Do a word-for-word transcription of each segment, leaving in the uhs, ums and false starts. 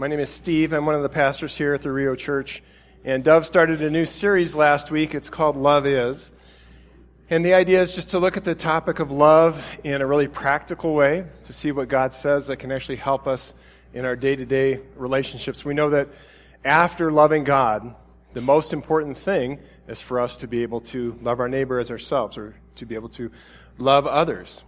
My name is Steve. I'm one of the pastors here at the Rio Church. And Dove started a new series last week. It's called Love Is. And the idea is just to look at the topic of love in a really practical way, to see what God says that can actually help us in our day-to-day relationships. We know that after loving God, the most important thing is for us to be able to love our neighbor as ourselves, or to be able to love others.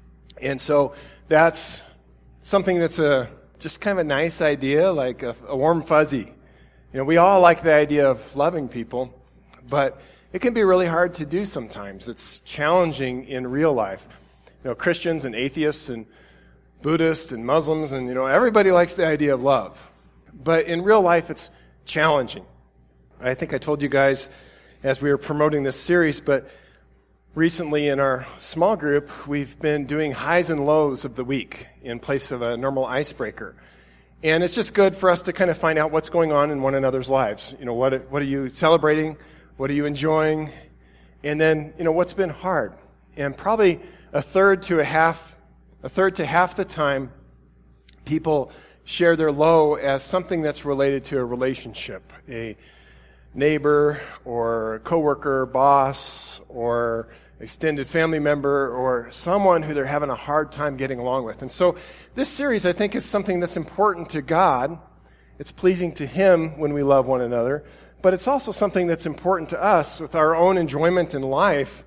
And so that's something that's a just kind of a nice idea, like a, a warm fuzzy. You know, we all like the idea of loving people, but it can be really hard to do sometimes. It's challenging in real life. You know, Christians and atheists and Buddhists and Muslims and, you know, everybody likes the idea of love. But in real life, it's challenging. I think I told you guys as we were promoting this series, but recently in our small group, we've been doing highs and lows of the week in place of a normal icebreaker. And it's just good for us to kind of find out what's going on in one another's lives. You know, what what are you celebrating? What are you enjoying? And then, you know, what's been hard? And probably a third to a half, a third to half the time, people share their low as something that's related to a relationship, a neighbor or coworker, boss, or extended family member, or someone who they're having a hard time getting along with. And so this series, I think, is something that's important to God. It's pleasing to Him when we love one another, but it's also something that's important to us with our own enjoyment in life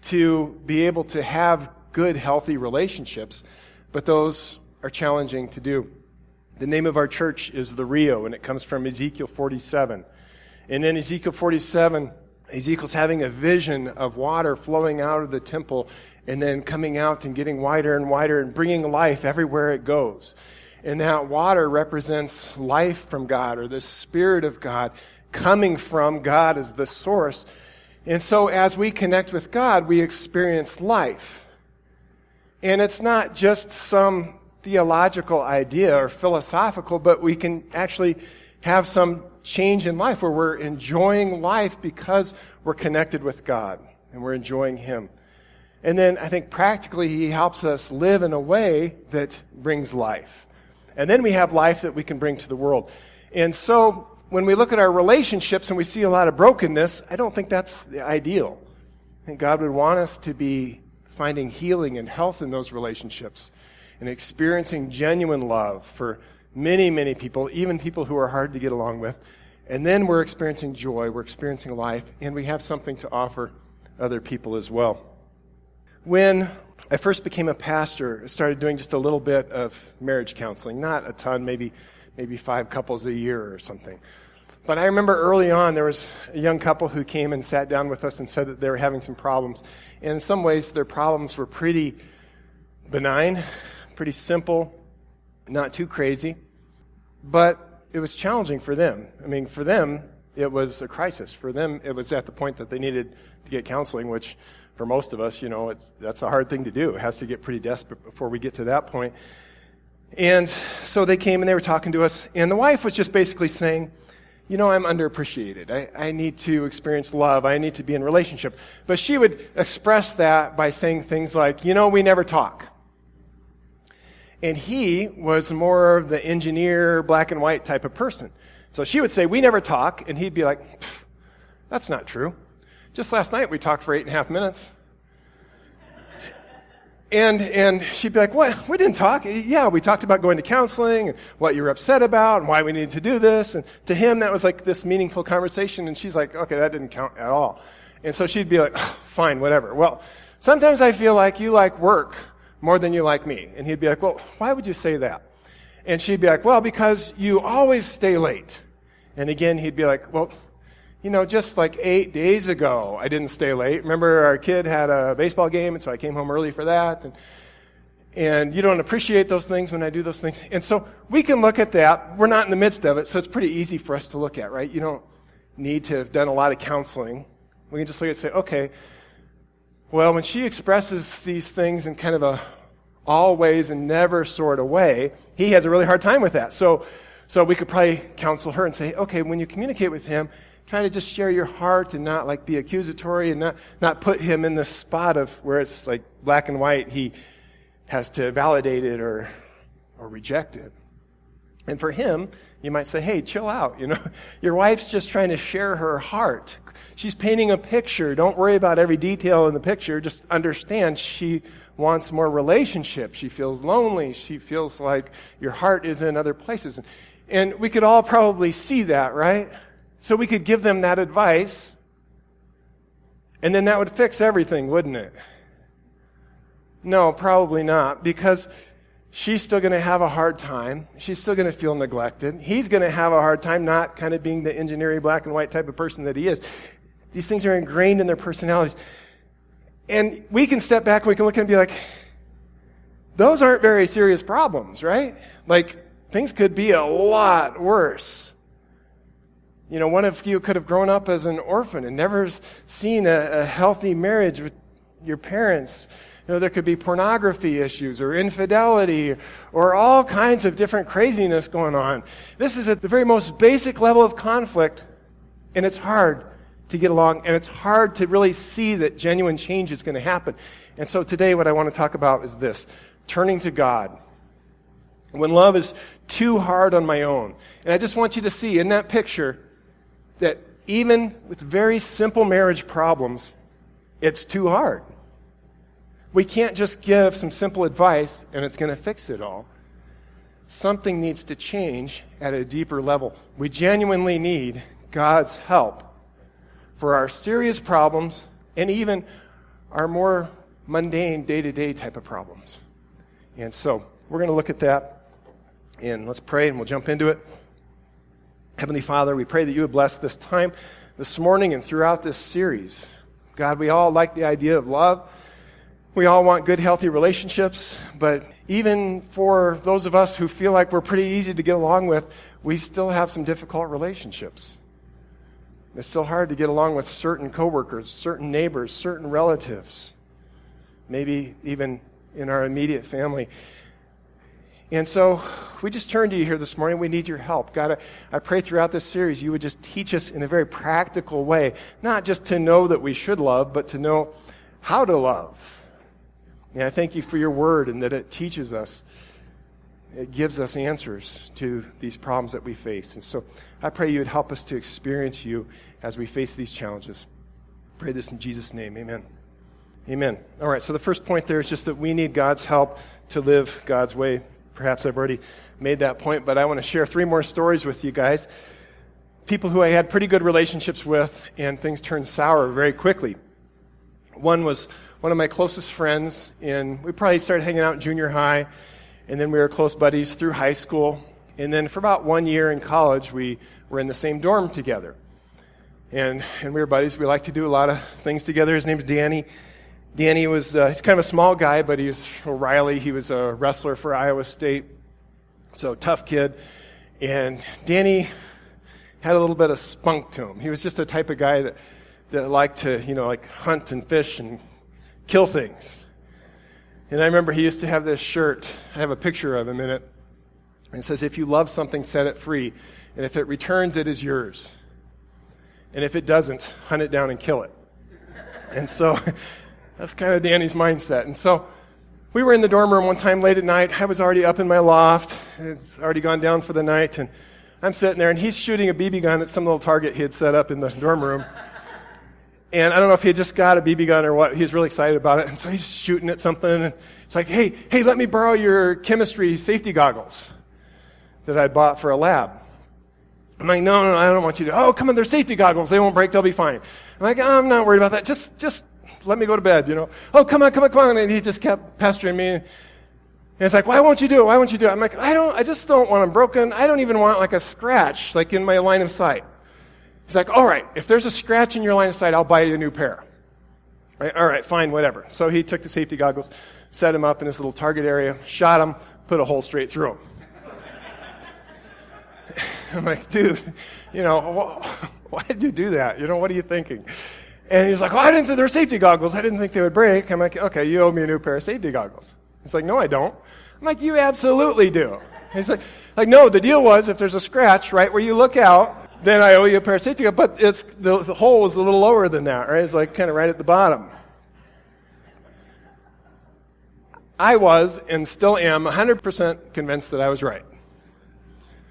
to be able to have good, healthy relationships, but those are challenging to do. The name of our church is the Rio, and it comes from Ezekiel forty-seven. And in Ezekiel forty-seven, Ezekiel's having a vision of water flowing out of the temple and then coming out and getting wider and wider and bringing life everywhere it goes. And that water represents life from God, or the Spirit of God coming from God as the source. And so as we connect with God, we experience life. And it's not just some theological idea or philosophical, but we can actually have some change in life where we're enjoying life because we're connected with God and we're enjoying Him. And then I think practically He helps us live in a way that brings life. And then we have life that we can bring to the world. And so when we look at our relationships and we see a lot of brokenness, I don't think that's the ideal. I think God would want us to be finding healing and health in those relationships and experiencing genuine love for many, many people, even people who are hard to get along with. And then we're experiencing joy, we're experiencing life, and we have something to offer other people as well. When I first became a pastor, I started doing just a little bit of marriage counseling. Not a ton, maybe maybe five couples a year or something. But I remember early on there was a young couple who came and sat down with us and said that they were having some problems. And in some ways their problems were pretty benign, pretty simple, not too crazy. But it was challenging for them. I mean, for them, it was a crisis. For them, it was at the point that they needed to get counseling, which for most of us, you know, it's, that's a hard thing to do. It has to get pretty desperate before we get to that point. And so they came and they were talking to us, and the wife was just basically saying, you know, I'm underappreciated. I, I need to experience love. I need to be in a relationship. But she would express that by saying things like, you know, we never talk. And he was more of the engineer, black and white type of person. So she would say, we never talk. And he'd be like, that's not true. Just last night we talked for eight and a half minutes. And and she'd be like, what? We didn't talk. Yeah, we talked about going to counseling and what you were upset about and why we needed to do this. And to him, that was like this meaningful conversation. And she's like, okay, that didn't count at all. And so she'd be like, oh, fine, whatever. Well, sometimes I feel like you like work more than you like me. And he'd be like, well, why would you say that? And she'd be like, well, because you always stay late. And again, he'd be like, well, you know, just like eight days ago, I didn't stay late. Remember, our kid had a baseball game, and so I came home early for that. And, and you don't appreciate those things when I do those things. And so we can look at that. We're not in the midst of it, so it's pretty easy for us to look at, right? You don't need to have done a lot of counseling. We can just look at it and say, okay, well, when she expresses these things in kind of a always and never sort of way, he has a really hard time with that. So, so we could probably counsel her and say, okay, when you communicate with him, try to just share your heart and not like be accusatory and not, not put him in this spot of where it's like black and white. He has to validate it or, or reject it. And for him, you might say, hey, chill out. You know, your wife's just trying to share her heart. She's painting a picture. Don't worry about every detail in the picture. Just understand she wants more relationship. She feels lonely. She feels like your heart is in other places. And we could all probably see that, right? So we could give them that advice, and then that would fix everything, wouldn't it? No, probably not, because she's still going to have a hard time. She's still going to feel neglected. He's going to have a hard time not kind of being the engineering black and white type of person that he is. These things are ingrained in their personalities. And we can step back and we can look and be like, those aren't very serious problems, right? Like, things could be a lot worse. You know, one of you could have grown up as an orphan and never seen a, a healthy marriage with your parents. You know, there could be pornography issues or infidelity or all kinds of different craziness going on. This is at the very most basic level of conflict, and it's hard to get along, and it's hard to really see that genuine change is going to happen. And so today what I want to talk about is this, turning to God. When love is too hard on my own. And I just want you to see in that picture that even with very simple marriage problems, it's too hard. We can't just give some simple advice and it's going to fix it all. Something needs to change at a deeper level. We genuinely need God's help for our serious problems and even our more mundane day-to-day type of problems. And so we're going to look at that, and let's pray and we'll jump into it. Heavenly Father, we pray that you would bless this time this morning and throughout this series. God, we all like the idea of love. We all want good, healthy relationships, but even for those of us who feel like we're pretty easy to get along with, we still have some difficult relationships. It's still hard to get along with certain coworkers, certain neighbors, certain relatives, maybe even in our immediate family. And so we just turn to you here this morning. We need your help. God, I, I pray throughout this series you would just teach us in a very practical way, not just to know that we should love, but to know how to love. And I thank you for your word and that it teaches us. It gives us answers to these problems that we face. And so I pray you would help us to experience you as we face these challenges. Pray this in Jesus' name. Amen. Amen. All right, so the first point there is just that we need God's help to live God's way. Perhaps I've already made that point, but I want to share three more stories with you guys. People who I had pretty good relationships with, and things turned sour very quickly. One was one of my closest friends, and we probably started hanging out in junior high, and then we were close buddies through high school. And then for about one year in college, we were in the same dorm together. And and we were buddies. We liked to do a lot of things together. His name's Danny. Danny was, uh, he's kind of a small guy, but he was O'Reilly. He was a wrestler for Iowa State. So tough kid. And Danny had a little bit of spunk to him. He was just the type of guy that, that liked to, you know, like hunt and fish and kill things. And I remember he used to have this shirt. I have a picture of him in it. And it says, if you love something, set it free. And if it returns, it is yours. And if it doesn't, hunt it down and kill it. And so that's kind of Danny's mindset. And so we were in the dorm room one time late at night. I was already up in my loft. It's already gone down for the night. And I'm sitting there, and he's shooting a B B gun at some little target he had set up in the dorm room. And I don't know if he had just got a B B gun or what. He was really excited about it. And so he's shooting at something. And it's like, hey, hey, let me borrow your chemistry safety goggles that I bought for a lab. I'm like, no, no, no, I don't want you to. Oh, come on, they're safety goggles. They won't break. They'll be fine. I'm like, oh, I'm not worried about that. Just, just let me go to bed, you know. Oh, come on, come on, come on. And he just kept pestering me. And it's like, why won't you do it? Why won't you do it? I'm like, I don't, I just don't want them broken. I don't even want like a scratch, like in my line of sight. He's like, all right, if there's a scratch in your line of sight, I'll buy you a new pair. Right, all right, fine, whatever. So he took the safety goggles, set him up in his little target area, shot him, put a hole straight through him. I'm like, dude, you know, why did you do that? You know, what are you thinking? And he's like, oh, I didn't think they were safety goggles. I didn't think they would break. I'm like, okay, you owe me a new pair of safety goggles. He's like, no, I don't. I'm like, you absolutely do. He's like, like, no, the deal was if there's a scratch right where you look out, then I owe you a pair of safety goggles. But it's the, the hole was a little lower than that, right? It's like kind of right at the bottom. I was, and still am, one hundred percent convinced that I was right.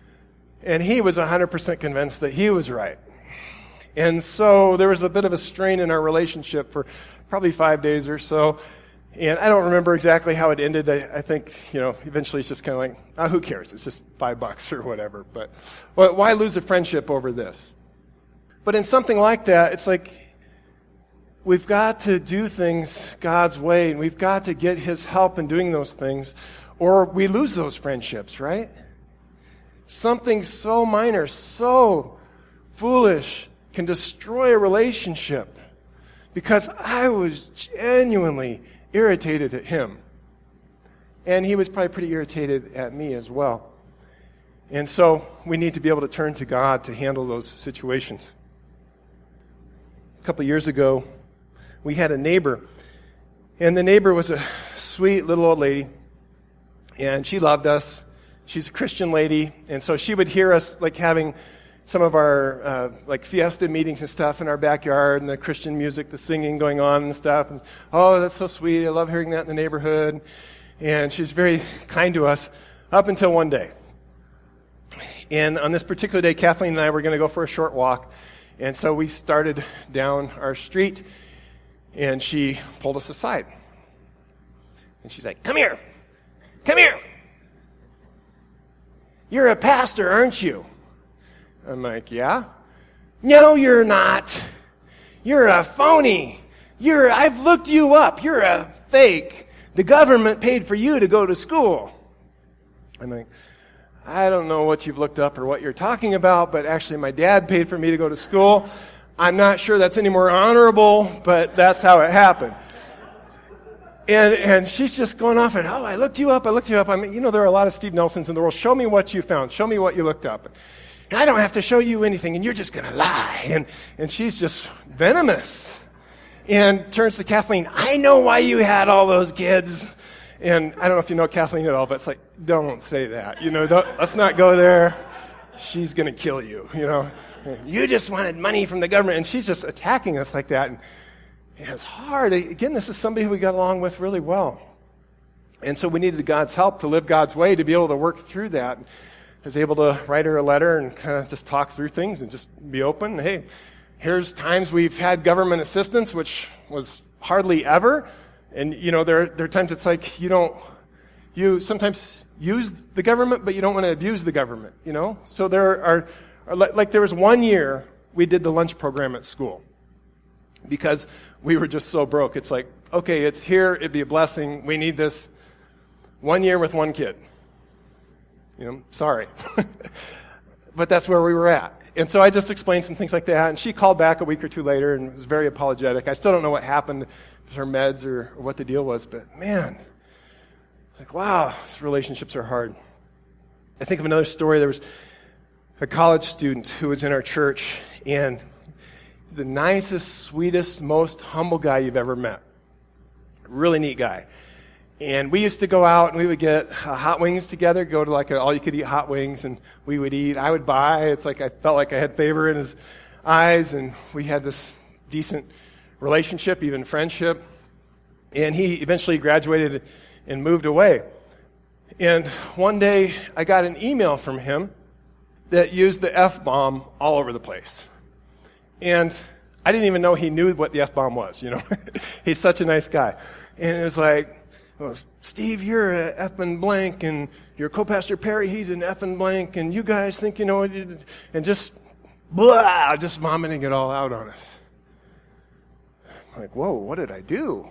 And he was one hundred percent convinced that he was right. And so there was a bit of a strain in our relationship for probably five days or so. And I don't remember exactly how it ended. I, I think, you know, eventually it's just kind of like, oh, who cares? It's just five bucks or whatever. But well, why lose a friendship over this? But in something like that, it's like we've got to do things God's way, and we've got to get His help in doing those things, or we lose those friendships, right? Something so minor, so foolish, can destroy a relationship because I was genuinely irritated at him. And he was probably pretty irritated at me as well. And so we need to be able to turn to God to handle those situations. A couple years ago, we had a neighbor. And the neighbor was a sweet little old lady. And she loved us. She's a Christian lady. And so she would hear us like having some of our uh, like fiesta meetings and stuff in our backyard, and the Christian music, the singing going on and stuff. And, oh, that's so sweet. I love hearing that in the neighborhood. And she's very kind to us up until one day. And on this particular day, Kathleen and I were going to go for a short walk. And so we started down our street, and she pulled us aside. And she's like, come here. Come here. You're a pastor, aren't you? I'm like, yeah? No, you're not. You're a phony. You're, I've looked you up. You're a fake. The government paid for you to go to school. I'm like, I don't know what you've looked up or what you're talking about, but actually my dad paid for me to go to school. I'm not sure that's any more honorable, but that's how it happened. And and she's just going off and, oh, I looked you up, I looked you up. I mean, you know, there are a lot of Steve Nelsons in the world. Show me what you found. Show me what you looked up. And I don't have to show you anything, and you're just going to lie. And and she's just venomous. And turns to Kathleen, I know why you had all those kids. And I don't know if you know Kathleen at all, but it's like, don't say that. You know, don't, let's not go there. She's going to kill you, you know. You just wanted money from the government. And she's just attacking us like that. And it's hard. Again, this is somebody who we got along with really well. And so we needed God's help to live God's way, to be able to work through that. I was able to write her a letter and kind of just talk through things and just be open. Hey, here's times we've had government assistance, which was hardly ever. And, you know, there, there are times it's like you don't, you sometimes use the government, but you don't want to abuse the government, you know? So there are, are like there was one year we did the lunch program at school because we were just so broke. It's like, okay, it's here, it'd be a blessing. We need this. One year with one kid. You know, sorry. But that's where we were at. And so I just explained some things like that, and she called back a week or two later and was very apologetic. I still don't know what happened with her meds or, or what the deal was, but man, like, wow, these relationships are hard. I think of another story. There was a college student who was in our church, and the nicest, sweetest, most humble guy you've ever met. Really neat guy. And we used to go out and we would get uh, hot wings together, go to like an all-you-could-eat hot wings, and we would eat. I would buy. It's like I felt like I had favor in his eyes, and we had this decent relationship, even friendship. And he eventually graduated and moved away. And one day I got an email from him that used the F-bomb all over the place. And I didn't even know he knew what the F-bomb was, you know. He's such a nice guy. And it was like, well, Steve, you're a effing blank, and your co-pastor Perry, he's an effing blank, and you guys think you know it, and just blah, just vomiting it all out on us. I'm like, whoa, what did I do?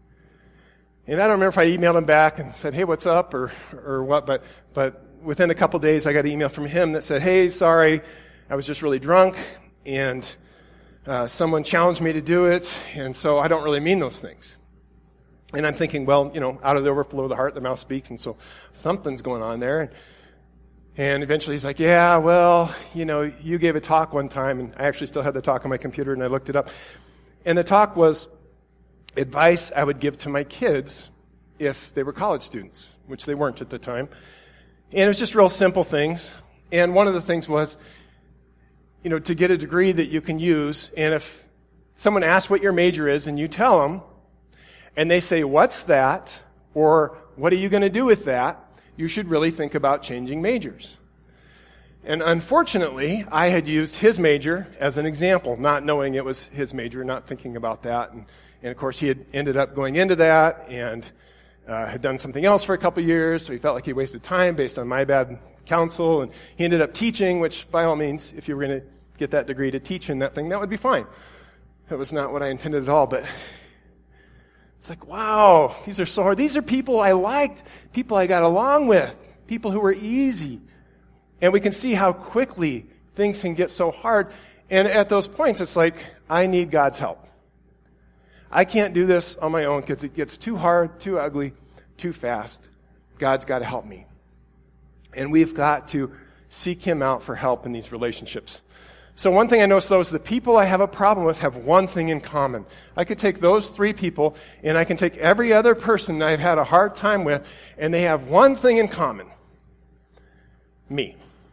And I don't remember if I emailed him back and said, hey, what's up, or or what, but but within a couple days I got an email from him that said, hey, sorry, I was just really drunk, and uh, someone challenged me to do it, and so I don't really mean those things. And I'm thinking, well, you know, out of the overflow of the heart, the mouth speaks, and so something's going on there. And eventually he's like, yeah, well, you know, you gave a talk one time, and I actually still had the talk on my computer, and I looked it up. And the talk was advice I would give to my kids if they were college students, which they weren't at the time. And it was just real simple things. And one of the things was, you know, to get a degree that you can use, and if someone asks what your major is, and you tell them, and they say, what's that? Or what are you going to do with that? You should really think about changing majors. And unfortunately, I had used his major as an example, not knowing it was his major, not thinking about that. And, and of course, he had ended up going into that and uh, had done something else for a couple of years, so he felt like he wasted time based on my bad counsel. And he ended up teaching, which by all means, if you were going to get that degree to teach in that thing, that would be fine. That was not what I intended at all, but it's like, wow, these are so hard. These are people I liked, people I got along with, people who were easy. And we can see how quickly things can get so hard. And at those points, it's like, I need God's help. I can't do this on my own because it gets too hard, too ugly, too fast. God's got to help me. And we've got to seek Him out for help in these relationships. So one thing I noticed, though, is the people I have a problem with have one thing in common. I could take those three people, and I can take every other person I've had a hard time with, and they have one thing in common. Me.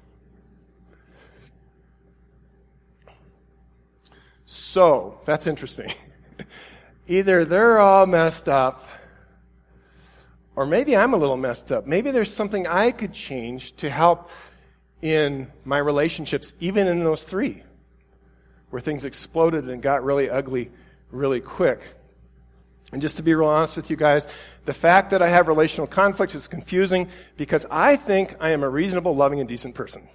So, that's interesting. Either they're all messed up, or maybe I'm a little messed up. Maybe there's something I could change to help in my relationships, even in those three, where things exploded and got really ugly really quick. And just to be real honest with you guys, the fact that I have relational conflicts is confusing because I think I am a reasonable, loving, and decent person.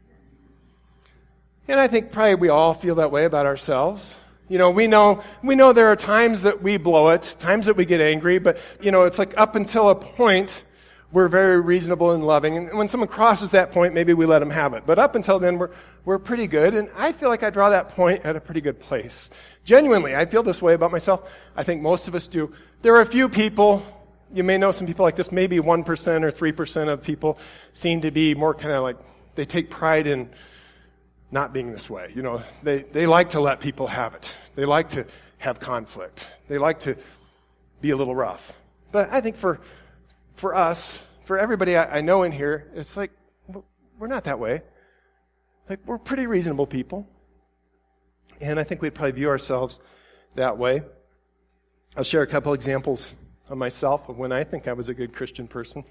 And I think probably we all feel that way about ourselves. You know, we know we know there are times that we blow it, times that we get angry, but, you know, it's like up until a point, we're very reasonable and loving. And when someone crosses that point, maybe we let them have it. But up until then, we're we're pretty good. And I feel like I draw that point at a pretty good place. Genuinely, I feel this way about myself. I think most of us do. There are a few people, you may know some people like this, maybe one percent or three percent of people seem to be more kind of like, they take pride in not being this way. You know, they, they like to let people have it. They like to have conflict. They like to be a little rough. But I think for for us, for everybody I, I know in here, it's like, we're not that way. Like, we're pretty reasonable people. And I think we'd probably view ourselves that way. I'll share a couple examples of myself of when I think I was a good Christian person.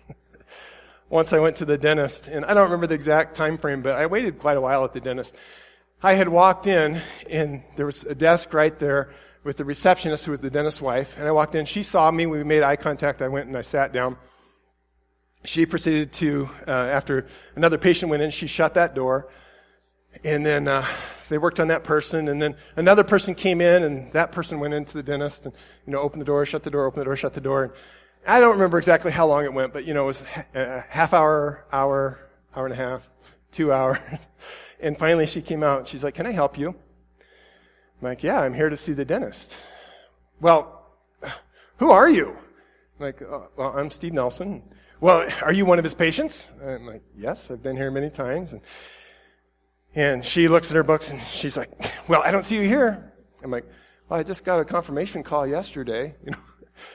Once I went to the dentist, and I don't remember the exact time frame, but I waited quite a while at the dentist. I had walked in, and there was a desk right there with the receptionist who was the dentist's wife. And I walked in, she saw me, we made eye contact, I went and I sat down. She proceeded to, uh, after another patient went in, she shut that door. And then uh, they worked on that person, and then another person came in, and that person went into the dentist and, you know, opened the door, shut the door, opened the door, shut the door. And I don't remember exactly how long it went, but, you know, it was a half hour, hour, hour and a half, two hours. And finally she came out, and she's like, "Can I help you?" I'm like, "Yeah, I'm here to see the dentist." "Well, who are you?" I'm like, oh, "Well, I'm Steve Nelson." "Well, are you one of his patients?" I'm like, "Yes, I've been here many times." And, and she looks at her books, and she's like, "Well, I don't see you here." I'm like, "Well, I just got a confirmation call yesterday, you know."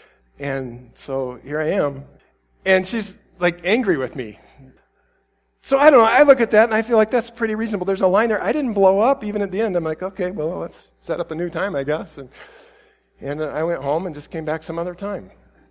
And so here I am. And she's like angry with me. So I don't know, I look at that and I feel like that's pretty reasonable. There's a line there. I didn't blow up even at the end. I'm like, okay, well, let's set up a new time, I guess. And, and uh, I went home and just came back some other time.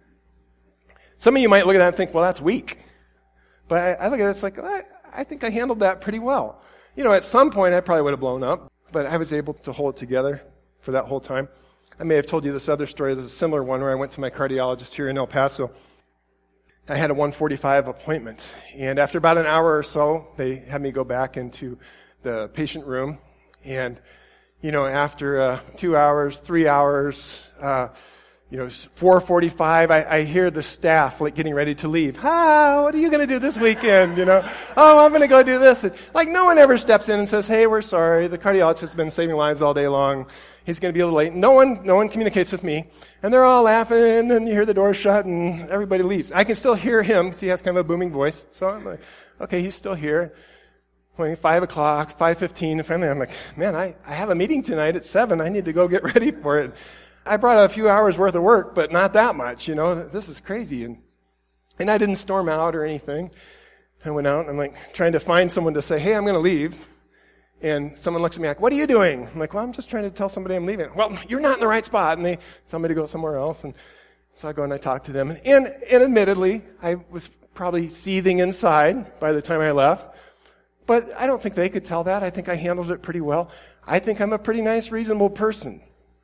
Some of you might look at that and think, well, that's weak. But I, I look at it, it's like, I, I think I handled that pretty well. You know, at some point I probably would have blown up, but I was able to hold it together for that whole time. I may have told you this other story. There's a similar one where I went to my cardiologist here in El Paso. I had a one forty-five appointment, and after about an hour or so, they had me go back into the patient room. And, you know, after uh, two hours, three hours, uh, you know, four forty-five, I, I hear the staff like getting ready to leave. "Ah, what are you going to do this weekend?" You know, "Oh, I'm going to go do this." And, like, no one ever steps in and says, "Hey, we're sorry. The cardiologist has been saving lives all day long. He's going to be a little late." No one, no one communicates with me. And they're all laughing, and then you hear the door shut, and everybody leaves. I can still hear him, because he has kind of a booming voice. So I'm like, okay, he's still here. When five o'clock, five fifteen, and finally I'm like, man, I, I have a meeting tonight at seven. I need to go get ready for it. I brought a few hours worth of work, but not that much, you know. This is crazy. And, and I didn't storm out or anything. I went out, and I'm like trying to find someone to say, "Hey, I'm going to leave." And someone looks at me like, "What are you doing?" I'm like, "Well, I'm just trying to tell somebody I'm leaving." "Well, you're not in the right spot." And they, somebody go somewhere else. And so I go and I talk to them. And, and, and admittedly, I was probably seething inside by the time I left. But I don't think they could tell that. I think I handled it pretty well. I think I'm a pretty nice, reasonable person.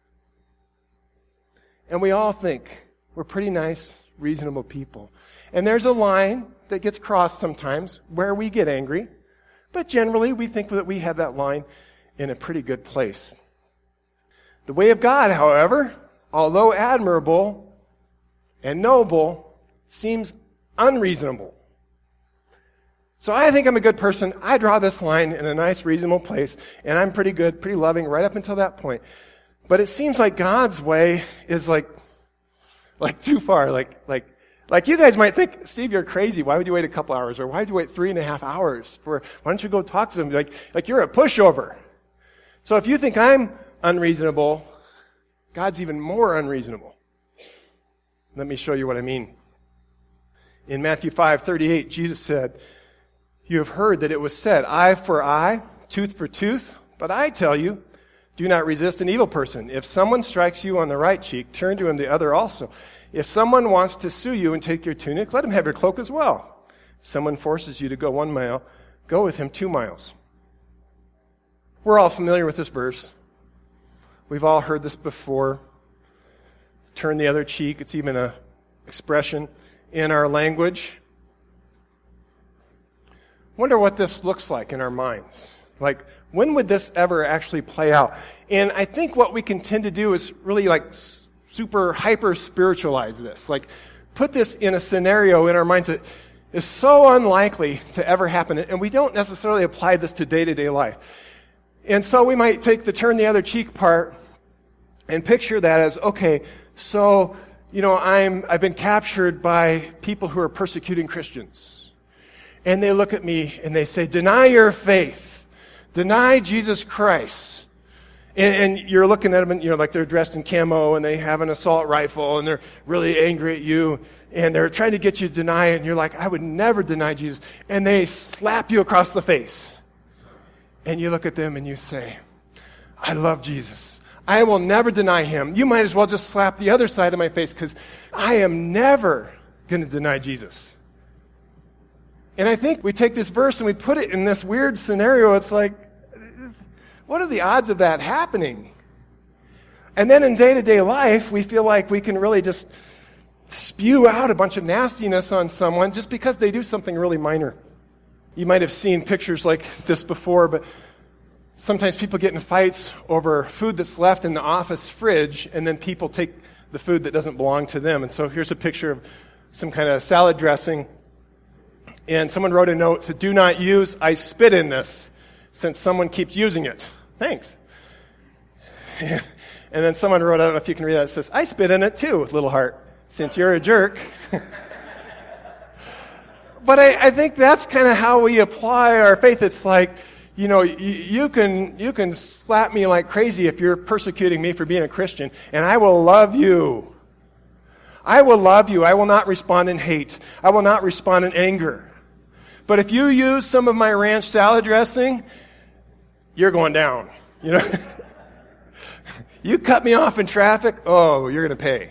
And we all think we're pretty nice, reasonable people. And there's a line that gets crossed sometimes where we get angry. But generally, we think that we have that line in a pretty good place. The way of God, however, although admirable and noble, seems unreasonable. So I think I'm a good person. I draw this line in a nice, reasonable place, and I'm pretty good, pretty loving right up until that point. But it seems like God's way is like, like too far. Like, like, like you guys might think, Steve, you're crazy. Why would you wait a couple hours? Or why would you wait three and a half hours for, why don't you go talk to them? Like, like you're a pushover. So if you think I'm unreasonable, God's even more unreasonable. Let me show you what I mean. In Matthew five thirty-eight, Jesus said, "You have heard that it was said, eye for eye, tooth for tooth. But I tell you, do not resist an evil person. If someone strikes you on the right cheek, turn to him the other also. If someone wants to sue you and take your tunic, let him have your cloak as well. If someone forces you to go one mile, go with him two miles." We're all familiar with this verse. We've all heard this before. Turn the other cheek. It's even an expression in our language. Wonder what this looks like in our minds. Like, when would this ever actually play out? And I think what we can tend to do is really like super hyper spiritualize this. Like, put this in a scenario in our minds that is so unlikely to ever happen. And we don't necessarily apply this to day-to-day life. And so we might take the turn the other cheek part and picture that as, okay, so, you know, I'm, I've been captured by people who are persecuting Christians. And they look at me and they say, deny your faith. Deny Jesus Christ. And, and you're looking at them and, you know, like they're dressed in camo and they have an assault rifle and they're really angry at you. And they're trying to get you to deny it. And you're like, I would never deny Jesus. And they slap you across the face. And you look at them and you say, I love Jesus. I will never deny him. You might as well just slap the other side of my face because I am never going to deny Jesus. And I think we take this verse and we put it in this weird scenario. It's like, what are the odds of that happening? And then in day-to-day life, we feel like we can really just spew out a bunch of nastiness on someone just because they do something really minor. You might have seen pictures like this before, but sometimes people get in fights over food that's left in the office fridge, and then people take the food that doesn't belong to them. And so here's a picture of some kind of salad dressing. And someone wrote a note, said, do not use, I spit in this, since someone keeps using it. Thanks. And then someone wrote, I don't know if you can read that, it says, I spit in it too, with little heart, since you're a jerk. But I, I think that's kind of how we apply our faith. It's like, you know, you, you can you can slap me like crazy if you're persecuting me for being a Christian, and I will love you. I will love you. I will not respond in hate. I will not respond in anger. But if you use some of my ranch salad dressing, you're going down. You know, you cut me off in traffic, oh, you're going to pay.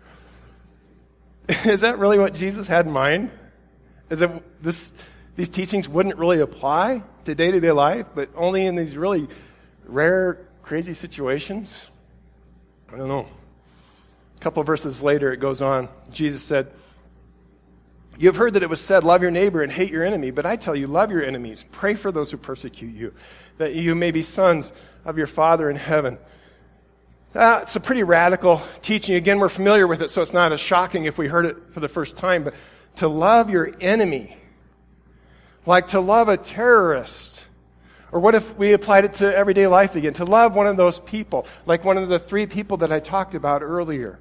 Is that really what Jesus had in mind? Is that this, these teachings wouldn't really apply to day-to-day life, but only in these really rare, crazy situations? I don't know. A couple of verses later, it goes on. Jesus said, you have heard that it was said, love your neighbor and hate your enemy, but I tell you, love your enemies. Pray for those who persecute you, that you may be sons of your Father in heaven. Uh, it's a pretty radical teaching. Again, we're familiar with it, so it's not as shocking if we heard it for the first time, but to love your enemy, like to love a terrorist. Or what if we applied it to everyday life again? To love one of those people, like one of the three people that I talked about earlier.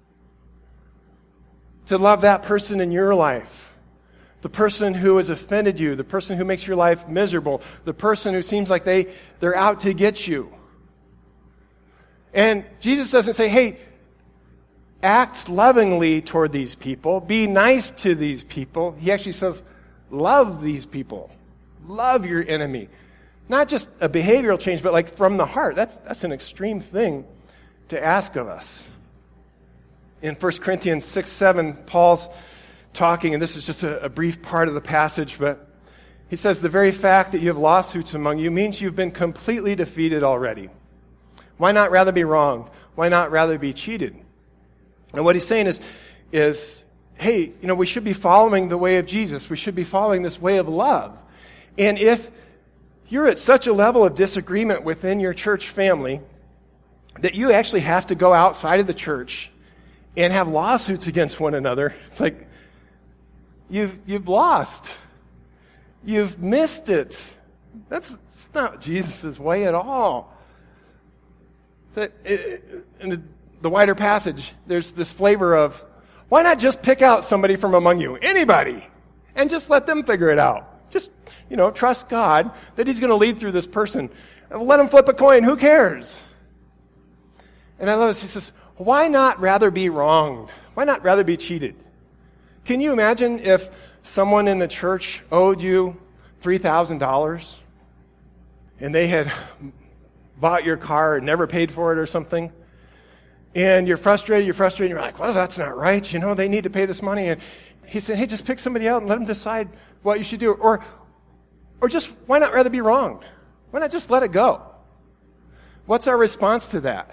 To love that person in your life. The person who has offended you, the person who makes your life miserable, the person who seems like they, they're out to get you. And Jesus doesn't say, hey, act lovingly toward these people. Be nice to these people. He actually says, love these people. Love your enemy. Not just a behavioral change, but like from the heart. That's, that's an extreme thing to ask of us. In First Corinthians six seven, Paul's talking, and this is just a, a brief part of the passage, but He says the very fact that you have lawsuits among you means you've been completely defeated already. Why not rather be wronged? Why not rather be cheated? And what he's saying is, is, hey, you know, we should be following the way of Jesus. We should be following this way of love. And if you're at such a level of disagreement within your church family that you actually have to go outside of the church and have lawsuits against one another, it's like, you've, you've lost. You've missed it. That's, that's not Jesus' way at all. The, it, in the, the wider passage, there's this flavor of, why not just pick out somebody from among you, anybody, and just let them figure it out? Just, you know, trust God that He's going to lead through this person. Let him flip a coin. Who cares? And I love this. He says, why not rather be wronged? Why not rather be cheated? Can you imagine if someone in the church owed you three thousand dollars and they had bought your car and never paid for it or something, and you're frustrated, you're frustrated, you're like, well, that's not right, you know, they need to pay this money. And he said, hey, just pick somebody out and let them decide what you should do. Or, or just, why not rather be wronged? Why not just let it go? What's our response to that?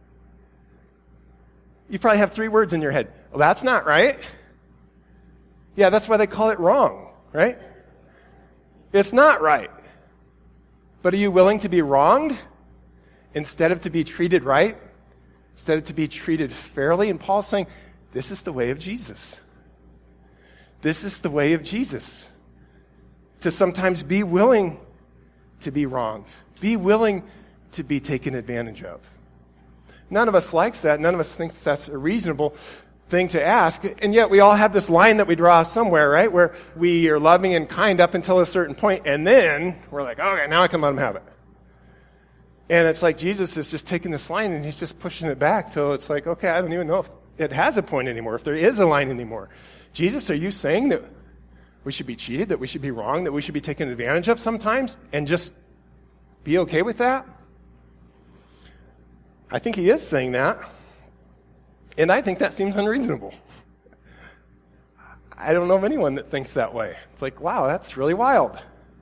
You probably have three words in your head. Well, that's not right. Yeah, that's why they call it wrong, right? It's not right. But are you willing to be wronged instead of to be treated right? Instead of to be treated fairly? And Paul's saying, this is the way of Jesus. This is the way of Jesus. To sometimes be willing to be wronged. Be willing to be taken advantage of. None of us likes that. None of us thinks that's a reasonable thing to ask. And yet we all have this line that we draw somewhere, right? Where we are loving and kind up until a certain point, and then we're like, okay, now I can let them have it. And it's like Jesus is just taking this line and He's just pushing it back till it's like, okay, I don't even know if it has a point anymore, if there is a line anymore. Jesus, are you saying that we should be cheated, that we should be wrong, that we should be taken advantage of sometimes, and just be okay with that? I think He is saying that. And I think that seems unreasonable. I don't know of anyone that thinks that way. It's like, wow, that's really wild.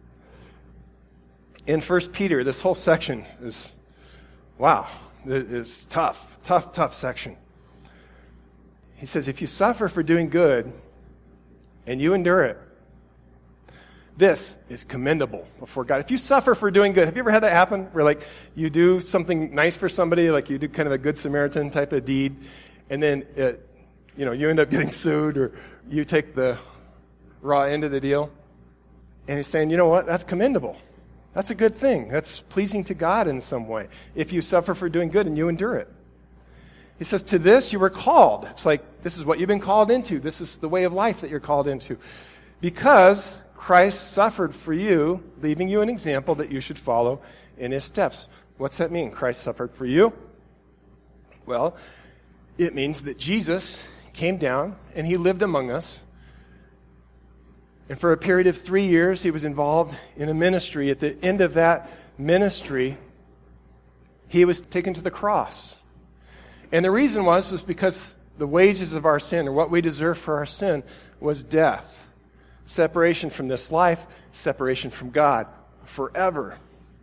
In First Peter, this whole section is, wow, it's tough, tough, tough section. He says, if you suffer for doing good and you endure it, this is commendable before God. If you suffer for doing good, have you ever had that happen? Where like you do something nice for somebody, like you do kind of a good Samaritan type of deed, and then it, you know, you end up getting sued, or you take the raw end of the deal. And He's saying, you know what? That's commendable. That's a good thing. That's pleasing to God in some way. If you suffer for doing good and you endure it. He says, to this you were called. It's like, this is what you've been called into. This is the way of life that you're called into. Because Christ suffered for you, leaving you an example that you should follow in His steps. What's that mean? Christ suffered for you? Well, it means that Jesus came down and He lived among us. And for a period of three years, He was involved in a ministry. At the end of that ministry, He was taken to the cross. And the reason was, was because the wages of our sin, or what we deserve for our sin, was death. Separation from this life, separation from God forever.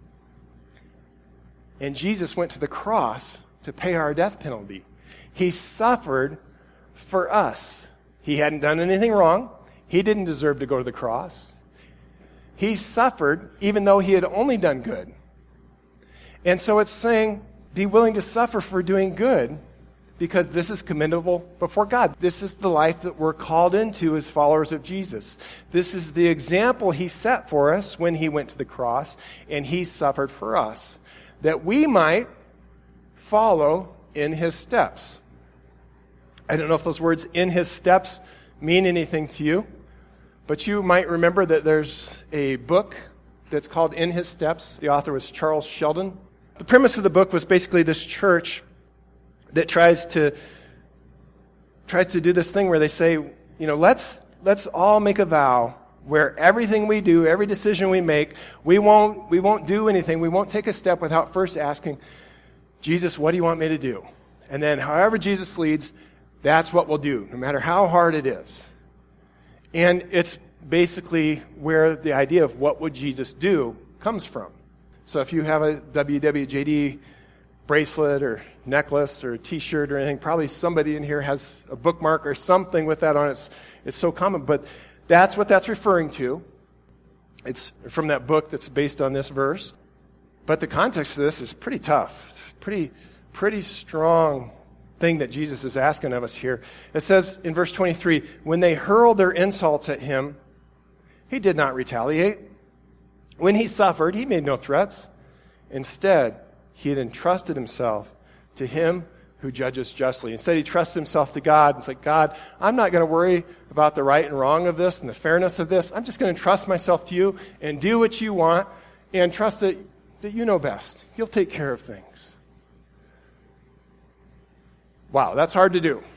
And Jesus went to the cross to pay our death penalty. He suffered for us. He hadn't done anything wrong. He didn't deserve to go to the cross. He suffered even though He had only done good. And so it's saying, be willing to suffer for doing good, because this is commendable before God. This is the life that we're called into as followers of Jesus. This is the example He set for us when He went to the cross and He suffered for us, that we might follow in His steps. I don't know if those words, in His steps, mean anything to you, but you might remember that there's a book that's called In His Steps. The author was Charles Sheldon. The premise of the book was basically this church that tries to tries to do this thing where they say, you know, let's let's all make a vow where everything we do, every decision we make, we won't we won't do anything, we won't take a step without first asking, Jesus, what do you want me to do? And then however Jesus leads, that's what we'll do, no matter how hard it is. And it's basically where the idea of what would Jesus do comes from. So if you have a W W J D bracelet or necklace or t-shirt or anything, probably somebody in here has a bookmark or something with that on it. It's, it's so common, but that's what that's referring to. It's from that book that's based on this verse. But the context of this is pretty tough, pretty, pretty strong thing that Jesus is asking of us here. It says in verse twenty-three, when they hurled their insults at him, he did not retaliate. When he suffered, he made no threats. Instead, he had entrusted himself to him who judges justly. Instead, he trusts himself to God. It's like, God, I'm not going to worry about the right and wrong of this and the fairness of this. I'm just going to trust myself to you and do what you want and trust that, that you know best. You'll take care of things. Wow, that's hard to do.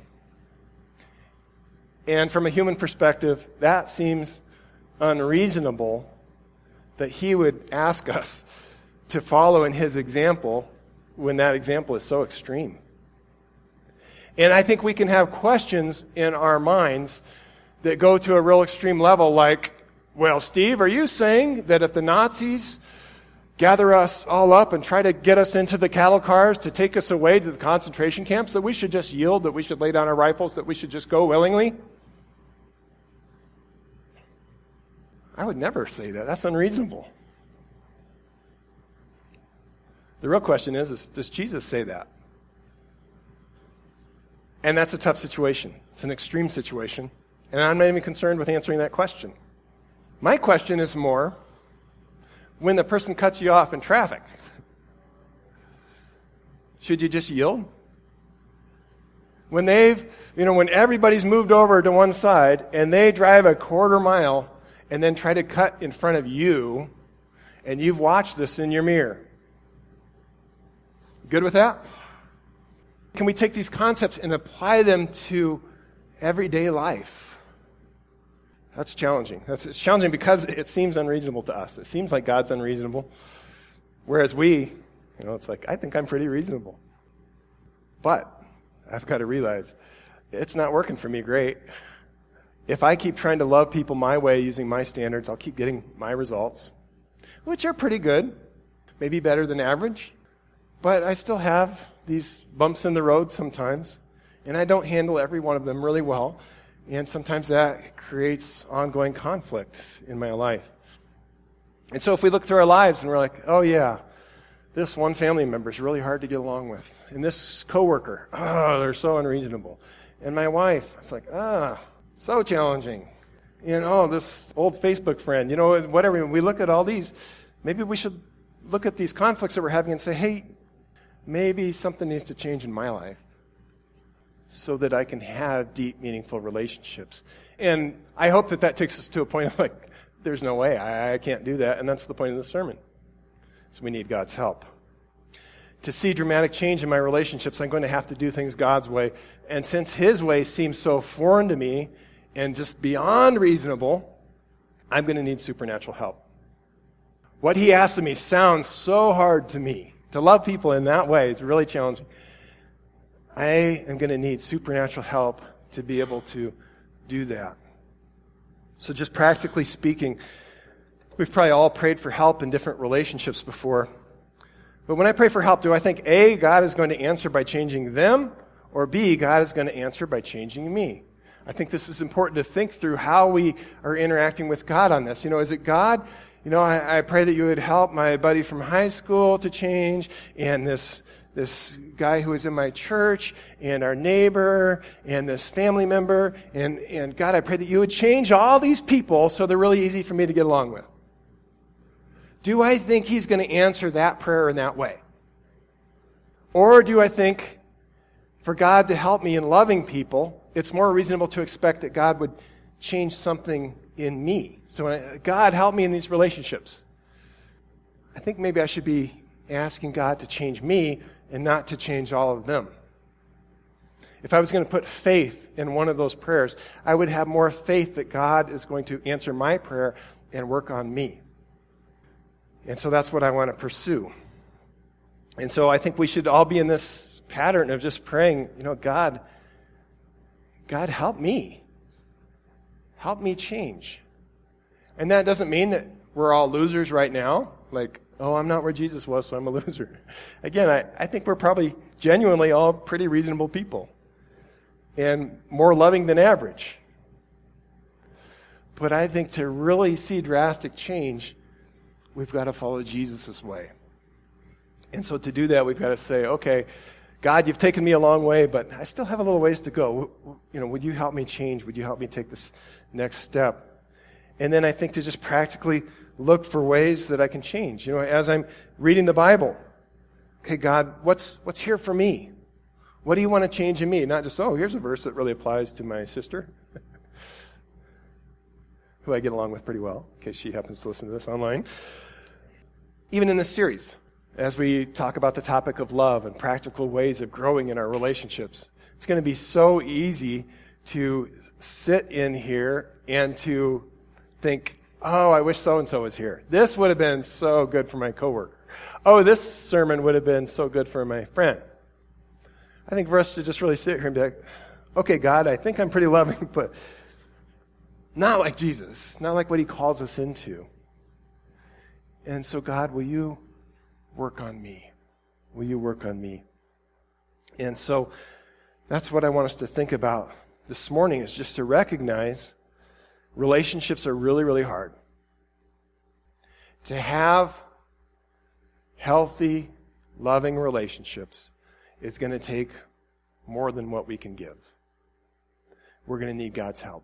And from a human perspective, that seems unreasonable that he would ask us to follow in his example when that example is so extreme. And I think we can have questions in our minds that go to a real extreme level like, well, Steve, are you saying that if the Nazis gather us all up and try to get us into the cattle cars to take us away to the concentration camps, that we should just yield, that we should lay down our rifles, that we should just go willingly? I would never say that. That's unreasonable. The real question is, is, does Jesus say that? And that's a tough situation. It's an extreme situation. And I'm not even concerned with answering that question. My question is more, when the person cuts you off in traffic, should you just yield? When they've, you know, when everybody's moved over to one side and they drive a quarter mile and then try to cut in front of you, and you've watched this in your mirror. Good with that? Can we take these concepts and apply them to everyday life? That's challenging. That's it's challenging because it seems unreasonable to us. It seems like God's unreasonable. Whereas we, you know, it's like, I think I'm pretty reasonable. But I've got to realize it's not working for me great. If I keep trying to love people my way using my standards, I'll keep getting my results, which are pretty good, maybe better than average. But I still have these bumps in the road sometimes, and I don't handle every one of them really well. And sometimes that creates ongoing conflict in my life. And so if we look through our lives and we're like, oh yeah, this one family member is really hard to get along with. And this coworker, oh, they're so unreasonable. And my wife, it's like, ah, so challenging. And oh, this old Facebook friend, you know, whatever. When we look at all these, maybe we should look at these conflicts that we're having and say, hey, maybe something needs to change in my life so that I can have deep, meaningful relationships. And I hope that that takes us to a point of like, there's no way, I, I can't do that. And that's the point of the sermon. So we need God's help. To see dramatic change in my relationships, I'm going to have to do things God's way. And since His way seems so foreign to me and just beyond reasonable, I'm going to need supernatural help. What He asks of me sounds so hard to me. To love people in that way is really challenging. I am going to need supernatural help to be able to do that. So just practically speaking, we've probably all prayed for help in different relationships before. But when I pray for help, do I think A, God is going to answer by changing them, or B, God is going to answer by changing me? I think this is important to think through how we are interacting with God on this. You know, is it God? You know, I, I pray that you would help my buddy from high school to change, and this this guy who is in my church, and our neighbor, and this family member, and, and God, I pray that you would change all these people so they're really easy for me to get along with. Do I think He's going to answer that prayer in that way? Or do I think for God to help me in loving people, it's more reasonable to expect that God would change something in me? So when I, God, help me in these relationships. I think maybe I should be asking God to change me and not to change all of them. If I was going to put faith in one of those prayers, I would have more faith that God is going to answer my prayer and work on me. And so that's what I want to pursue. And so I think we should all be in this pattern of just praying, you know, God, God, help me. Help me change. And that doesn't mean that we're all losers right now. Like, oh, I'm not where Jesus was, so I'm a loser. Again, I, I think we're probably genuinely all pretty reasonable people. And more loving than average. But I think to really see drastic change, we've got to follow Jesus' way. And so to do that, we've got to say, okay, God, you've taken me a long way, but I still have a little ways to go. You know, would you help me change? Would you help me take this next step? And then I think to just practically look for ways that I can change. You know, as I'm reading the Bible, okay, God, what's what's here for me? What do you want to change in me? Not just, oh, here's a verse that really applies to my sister, who I get along with pretty well, in case she happens to listen to this online. Even in this series, as we talk about the topic of love and practical ways of growing in our relationships, it's going to be so easy to sit in here and to think, oh, I wish so-and-so was here. This would have been so good for my coworker. Oh, this sermon would have been so good for my friend. I think for us to just really sit here and be like, okay, God, I think I'm pretty loving, but not like Jesus, not like what he calls us into. And so, God, will you work on me? Will you work on me? And so that's what I want us to think about this morning, is just to recognize relationships are really, really hard. To have healthy, loving relationships is going to take more than what we can give. We're going to need God's help.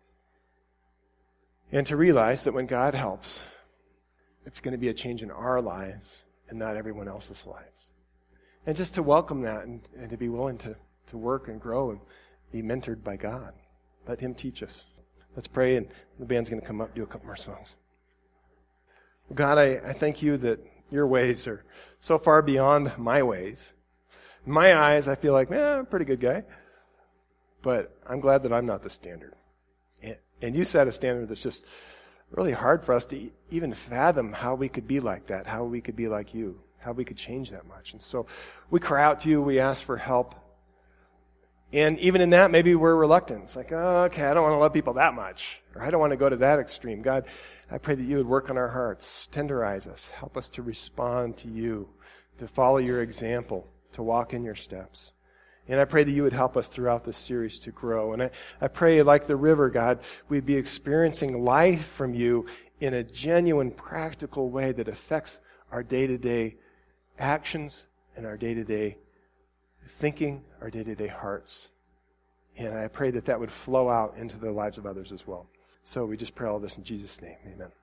And to realize that when God helps, it's going to be a change in our lives and not everyone else's lives. And just to welcome that and, and to be willing to, to work and grow and be mentored by God. Let him teach us. Let's pray, and the band's going to come up and do a couple more songs. God, I, I thank you that your ways are so far beyond my ways. In my eyes, I feel like, eh, I'm a pretty good guy. But I'm glad that I'm not the standard. And, and you set a standard that's just really hard for us to e- even fathom how we could be like that, how we could be like you, how we could change that much. And so we cry out to you, we ask for help. And even in that, maybe we're reluctant. It's like, oh, okay, I don't want to love people that much. Or I don't want to go to that extreme. God, I pray that you would work on our hearts, tenderize us, help us to respond to you, to follow your example, to walk in your steps. And I pray that you would help us throughout this series to grow. And I, I pray, like the river, God, we'd be experiencing life from you in a genuine, practical way that affects our day-to-day actions and our day-to-day thinking, our day-to-day hearts. And I pray that that would flow out into the lives of others as well. So we just pray all this in Jesus' name. Amen.